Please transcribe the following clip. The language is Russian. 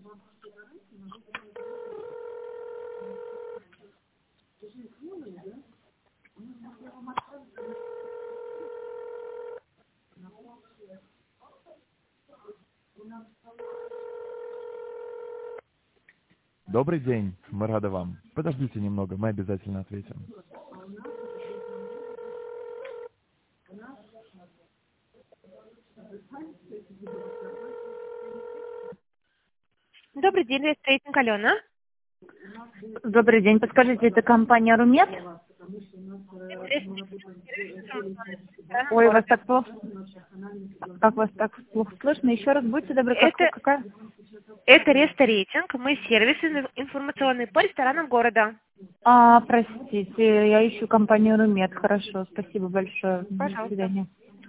Добрый день, мы рады вам. Подождите немного, мы обязательно ответим. Добрый день, рейтинг Алена. Добрый день. Подскажите, это компания Румет? Ой, вас так плохо. Как вас так плохо слышно? Еще раз будьте добры. Какая? Это Ресторейтинг. Мы сервис информационный по ресторанам города. Простите, я ищу компанию Румет. Хорошо, спасибо большое. Пожалуйста. До свидания.